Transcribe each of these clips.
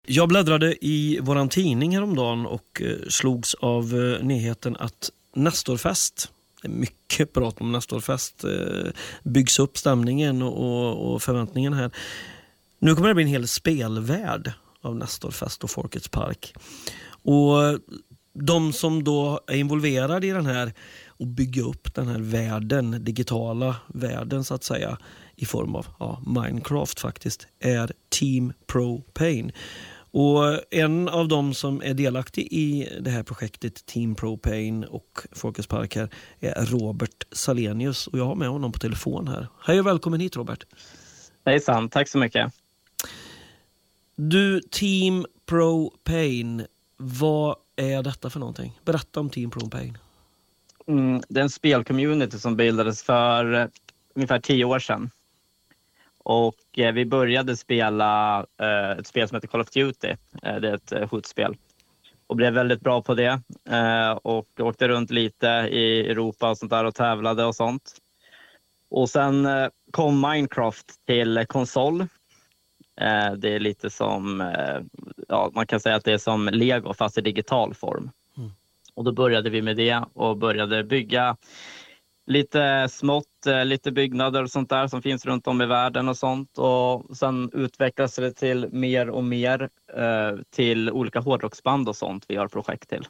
Jag bläddrade i våran tidning häromdagen och slogs av nyheten att Nestorfest, det är mycket prat om Nestorfest, byggs upp stämningen och förväntningen här. Nu kommer det bli en hel spelvärld av Nestorfest och Folkets park. Och de som då är involverade i den här och bygga upp den här världen, digitala världen så att säga, i form av Minecraft faktiskt, är Team Propane. Och en av dem som är delaktig i det här projektet Team Propane och Folkets park här är Robert Salenius, och jag har med honom på telefon här. Hej och välkommen hit, Robert. Hejsan, tack så mycket. Du, Team Propane, vad är detta för någonting? Berätta om Team Propane. Det är en spelcommunity som bildades för ungefär 10 år sedan. Och vi började spela ett spel som heter Call of Duty. Det är ett skjutspel. Och blev väldigt bra på det. Och åkte runt lite i Europa och sånt där och tävlade och sånt. Och sen kom Minecraft till konsol. Det är lite som, man kan säga att det är som Lego fast i digital form. Och då började vi med det och började bygga lite smått, lite byggnader och sånt där som finns runt om i världen och sånt. Och sen utvecklas det till mer och mer till olika hårdrocksband och sånt vi har projekt till.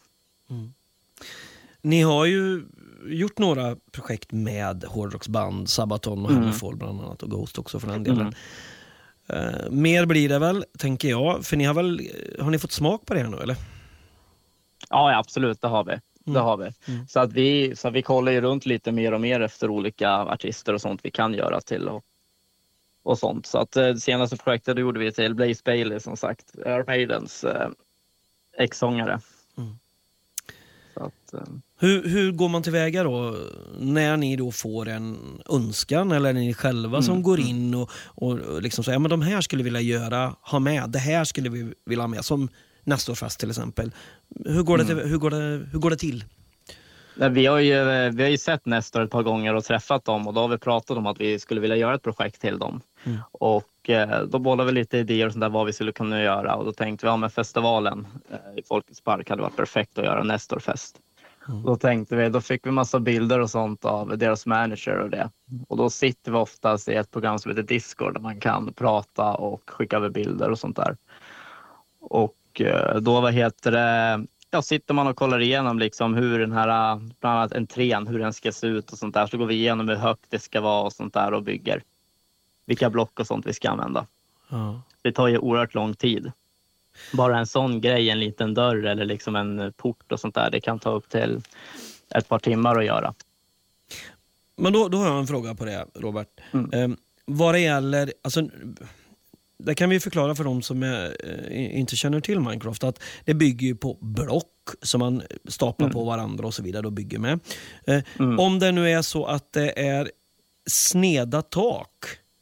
Ni har ju gjort några projekt med hårdrocksband, Sabaton och Hammerfall bland annat, och Ghost också för den delen. Mer blir det väl, tänker jag, för ni har ni fått smak på det här nu, eller? Ja, absolut, det har vi. Det har vi. Så att vi kollar ju runt lite mer och mer efter olika artister och sånt vi kan göra till och sånt. Så att det senaste projektet gjorde vi till Blaze Bayley, som sagt, Iron Maidens ex-sångare. Så att, hur går man tillväga då när ni då får en önskan, eller ni själva som går in och liksom säger, men de här skulle vi vilja ha med, det här skulle vi vilja ha med, som Nestorfest till exempel. Hur går det till? Vi har ju sett Nestor ett par gånger och träffat dem, och då har vi pratat om att vi skulle vilja göra ett projekt till dem. Och då bollade vi lite idéer och sånt där vad vi skulle kunna göra, och då tänkte vi med festivalen i Folkets park hade varit perfekt att göra Nestorfest. Då tänkte vi, då fick vi massa bilder och sånt av deras manager och det. Och då sitter vi oftast i ett program som heter Discord där man kan prata och skicka över bilder och sånt där. Och då sitter man och kollar igenom liksom hur den här, bland annat entrén, hur den ska se ut och sånt där. Så går vi igenom hur högt det ska vara och sånt där och bygger vilka block och sånt vi ska använda. Det tar ju oerhört lång tid. Bara en sån grej, en liten dörr eller liksom en port och sånt där, det kan ta upp till ett par timmar att göra. Men då har jag en fråga på det, Robert. Vad det gäller, alltså, det kan vi förklara för de som inte känner till Minecraft, att det bygger ju på block som man staplar på varandra och så vidare och bygger med. Om det nu är så att det är sneda tak,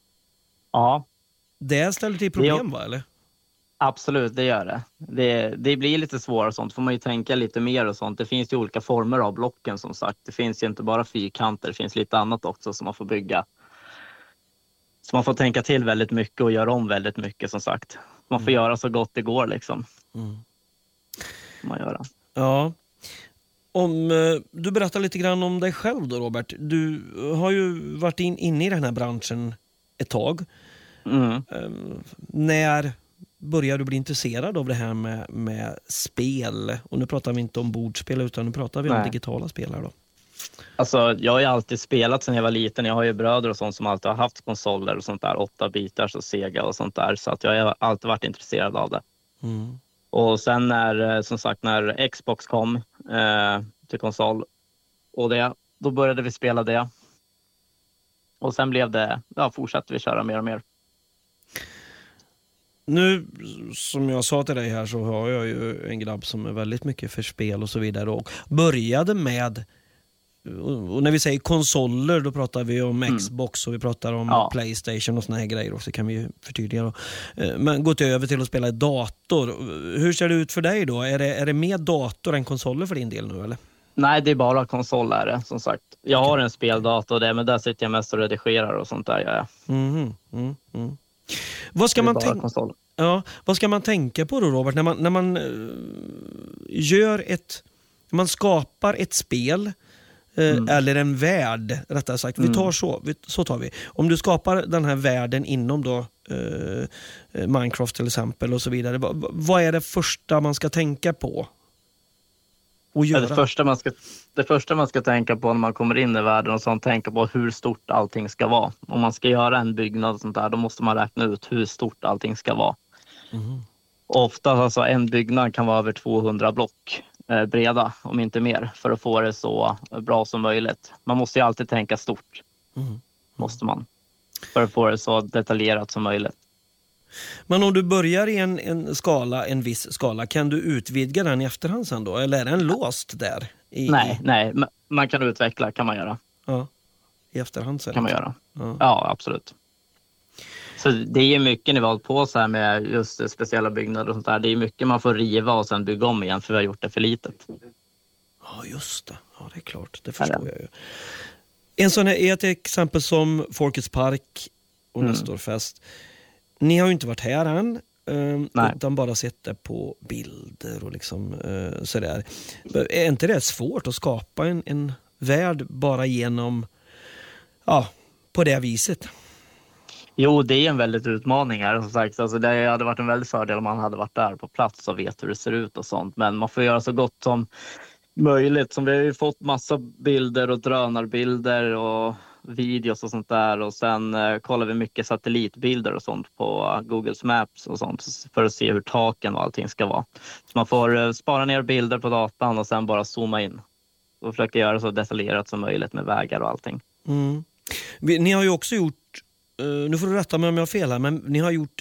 det ställer till problem, va, eller? Absolut, det gör det. Det blir lite svårare och sånt. Får man ju tänka lite mer och sånt. Det finns ju olika former av blocken, som sagt. Det finns ju inte bara fyrkanter. Det finns lite annat också som man får bygga. Så man får tänka till väldigt mycket och göra om väldigt mycket, som sagt. Man får göra så gott det går liksom. Man göra. Ja. Om du berättar lite grann om dig själv då, Robert. Du har ju varit inne i den här branschen ett tag. När började du bli intresserad av det här med spel? Och nu pratar vi inte om bordspel, utan nu pratar vi om digitala spel här då. Alltså, jag har ju alltid spelat sedan jag var liten. Jag har ju bröder och sånt som alltid har haft konsoler och sånt där, 8-bitars och Sega och sånt där. Så att jag har alltid varit intresserad av det. Och sen när Xbox kom till konsol och då började vi spela det. Och sen fortsatte vi köra mer och mer. Nu, som jag sa till dig här, så har jag ju en grabb som är väldigt mycket för spel och så vidare, och började med, och när vi säger konsoler, då pratar vi om Xbox och vi pratar om PlayStation och såna här grejer också, kan vi ju förtydliga då. Men gått över till att spela i dator. Hur ser det ut för dig då? Är det mer dator än konsoler för din del nu, eller? Nej, det är bara konsol är det, som sagt. Jag har en speldator men där sitter jag mest och redigerar och sånt där. Vad ska man tänka? Ja, vad ska man tänka på då, Robert, när man man skapar ett spel eller en värld, rättare sagt. Vi tar så tar vi. Om du skapar den här världen inom då Minecraft till exempel och så vidare, vad är det första man ska tänka på? Det första man ska tänka på när man kommer in i världen och sånt, tänka på hur stort allting ska vara. Om man ska göra en byggnad och sånt där, då måste man räkna ut hur stort allting ska vara. Ofta alltså en byggnad kan vara över 200 block breda, om inte mer, för att få det så bra som möjligt. Man måste ju alltid tänka stort, måste man, för att få det så detaljerat som möjligt. Men om du börjar i en viss skala, kan du utvidga den i efterhand sen då? Eller är den låst där? Nej, man kan utveckla, kan man göra. Ja, i efterhand sen. Kan man göra. Ja, absolut. Så det är mycket ni har hållit på så här med just speciella byggnader och sånt där. Det är mycket man får riva och sen bygga om igen för vi har gjort det för litet. Ja, just det. Ja, det är klart. Det förstår jag ju. En sån här är ett exempel som Folkets park och Nestorfest. Ni har ju inte varit här än, utan bara sett det på bilder och liksom sådär. Är inte det svårt att skapa en värld bara genom, på det viset? Jo, det är en väldigt utmaning här som sagt. Alltså det hade varit en väldigt fördel om man hade varit där på plats och vet hur det ser ut och sånt. Men man får göra så gott som möjligt. Som vi har ju fått massa bilder och drönarbilder och videos och sånt där. Och sen kollar vi mycket satellitbilder och sånt på Googles Maps och sånt för att se hur taken och allting ska vara. Så man får spara ner bilder på datan och sen bara zooma in. Och försöka göra så detaljerat som möjligt med vägar och allting. Ni har ju också gjort, nu får du rätta mig om jag har fel här, men ni har gjort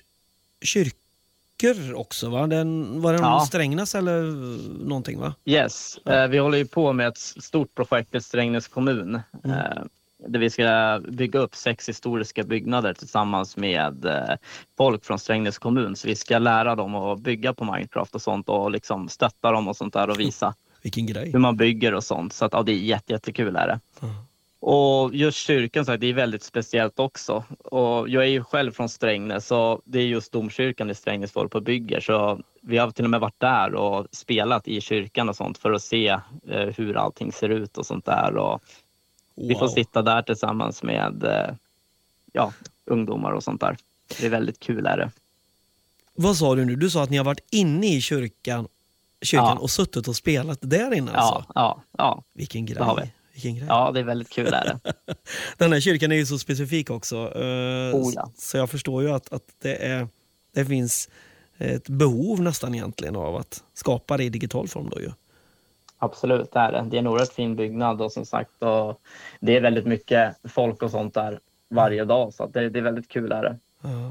kyrkor också, va? Var det någon Strängnäs eller någonting, va? Yes, vi håller ju på med ett stort projekt i Strängnäs kommun. Där vi ska bygga upp 6 historiska byggnader tillsammans med folk från Strängnäs kommun. Så vi ska lära dem att bygga på Minecraft och sånt och liksom stötta dem och sånt där och visa vilken grej. Hur man bygger och sånt. Så att det är jättekul är det. Och just kyrkan, så det är väldigt speciellt också. Och jag är ju själv från Strängnäs, så det är just domkyrkan i Strängnäs folk på bygger. Så vi har till och med varit där och spelat i kyrkan och sånt för att se hur allting ser ut och sånt där. Och vi får sitta där tillsammans med ungdomar och sånt där. Det är väldigt kul är det. Vad sa du nu? Du sa att ni har varit inne i kyrkan och suttit och spelat där inne alltså? Ja. Vilken grej. Det har vi. Ja, det är väldigt kul är det. Den här kyrkan är ju så specifik också. Så jag förstår ju att det finns ett behov nästan egentligen av att skapa det i digital form då ju. Absolut, det är det. Det är en oerhört fin byggnad och som sagt, och det är väldigt mycket folk och sånt där varje dag. Så att det är väldigt kul är det.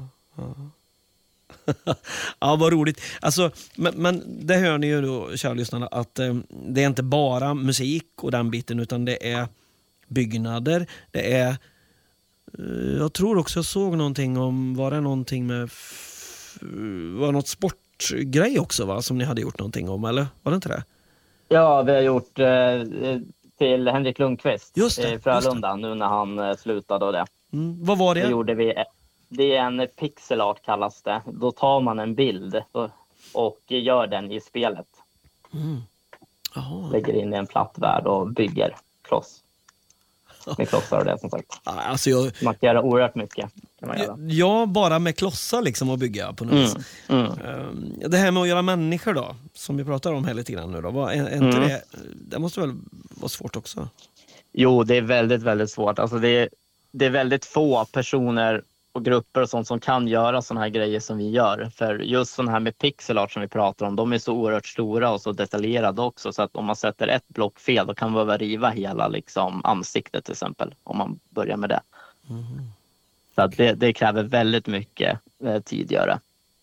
Ja, vad roligt. Alltså, men det hör ni ju då, kära lyssnarna, att det är inte bara musik och den biten, utan det är byggnader. Det är, jag tror också jag såg någonting om, var det någonting med, var något sportgrej också, va, som ni hade gjort någonting om, eller var det inte det? Ja, vi har gjort till Henrik Lundqvist i Frölunda nu när han slutade och det. Vad var det? Det gjorde vi. Det är en pixel art kallas det. Då tar man en bild och gör den i spelet. Lägger in i en platt värld och bygger kloss. Med klossar och det som sagt. Alltså man kan göra oerhört mycket. Kan man göra. Ja, bara med klossar liksom att bygga på något vis. Det här med att göra människor då, som vi pratar om här lite grann nu då. Inte det måste väl vara svårt också? Jo, det är väldigt, väldigt svårt. Alltså det är väldigt få personer och grupper och sånt som kan göra såna här grejer som vi gör. För just sån här med pixelart som vi pratar om, de är så oerhört stora och så detaljerade också. Så att om man sätter ett block fel, då kan man behöva riva hela liksom, ansiktet till exempel. Om man börjar med det. Så att det kräver väldigt mycket tid göra.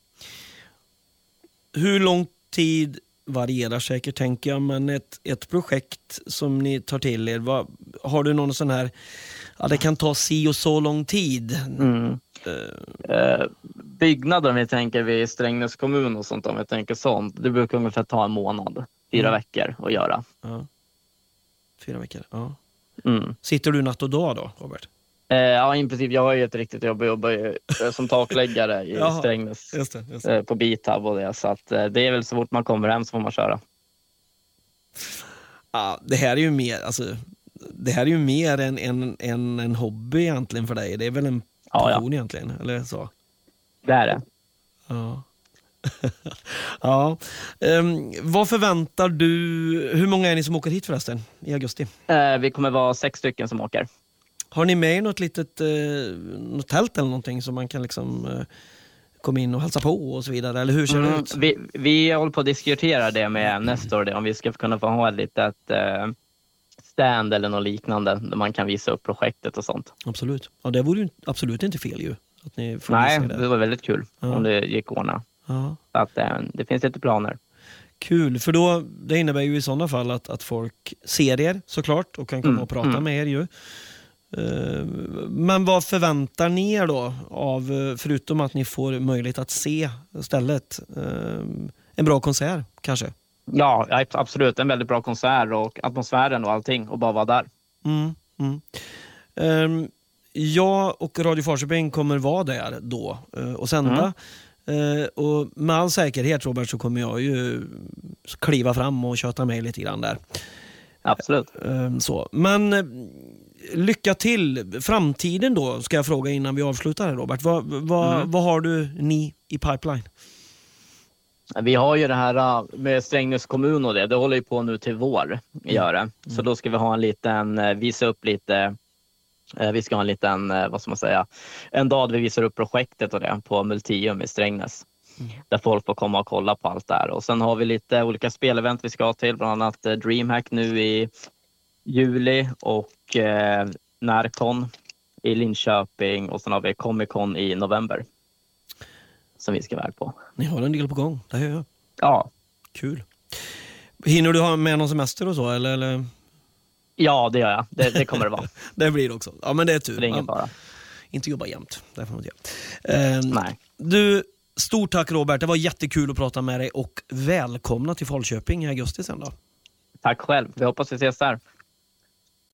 Hur lång tid varierar säkert, tänker jag, men ett projekt som ni tar till er, har du någon sån här, det kan ta si och så lång tid? Byggnader, om vi tänker vid Strängnäs kommun och sånt, om vi tänker sånt, det brukar ungefär ta en månad, 4 veckor att göra. 4 veckor, ja. Sitter du natt och dag då, Robert? Ja, i princip. Jag har ju ett riktigt jobb. Jag jobbar ju som takläggare i Strängnäs just det. på Bitab och det. Så att, det är väl så fort man kommer hem så får man köra. Ja, det här är ju mer, det här är ju mer en hobby egentligen för dig. Det är väl en passion egentligen, eller så? Det är det. Ja. Ja. Vad förväntar du? Hur många är ni som åker hit förresten i augusti? Vi kommer vara 6 stycken som åker. Har ni med något litet något tält eller någonting som man kan liksom komma in och hälsa på och så vidare? Eller hur ser det ut? Vi håller på att diskutera det med Nestor, om vi ska kunna få ha ett litet stand eller något liknande där man kan visa upp projektet och sånt. Absolut. Ja, det vore ju absolut inte fel ju. Att ni får Nej, det var väldigt kul om det gick ordna. Ja. Så att det finns lite planer. Kul, för då, det innebär ju i sådana fall att folk ser er såklart och kan komma och prata med er ju. Men vad förväntar ni er då av, förutom att ni får möjlighet att se stället, en bra konsert kanske? Ja, absolut. En väldigt bra konsert och atmosfären och allting och bara vara där. Jag och Radio Falköping kommer vara där då och sända. Och med all säkerhet, Robert, så kommer jag ju kliva fram och köta mig lite grann där. Absolut. Så. Men lycka till. Framtiden då ska jag fråga innan vi avslutar här, Robert. Vad har ni i pipeline? Vi har ju det här med Strängnäs kommun och det håller ju på nu till vår. Så då ska vi ha en liten, visa upp lite. Vi ska ha en liten, vad ska man säga, en dag vi visar upp projektet och det på Multium i Strängnäs. Där folk får komma och kolla på allt där. Och sen har vi lite olika spelevent vi ska till, bland annat DreamHack nu i juli och Närcon i Linköping och sen har vi Comic Con i november som vi ska iväg på. Ni har en del på gång, det hör jag. Ja. Kul. Hinner du ha med någon semester och så, eller? Ja, det gör jag. Det kommer det vara. Det blir det också. Ja, men det är tur. Det är ingen fara. Inte jobba jämt. Det får man inte göra. Nej. Du, stort tack Robert. Det var jättekul att prata med dig och välkomna till Falköping i augusti sen då. Tack själv. Vi hoppas vi ses där.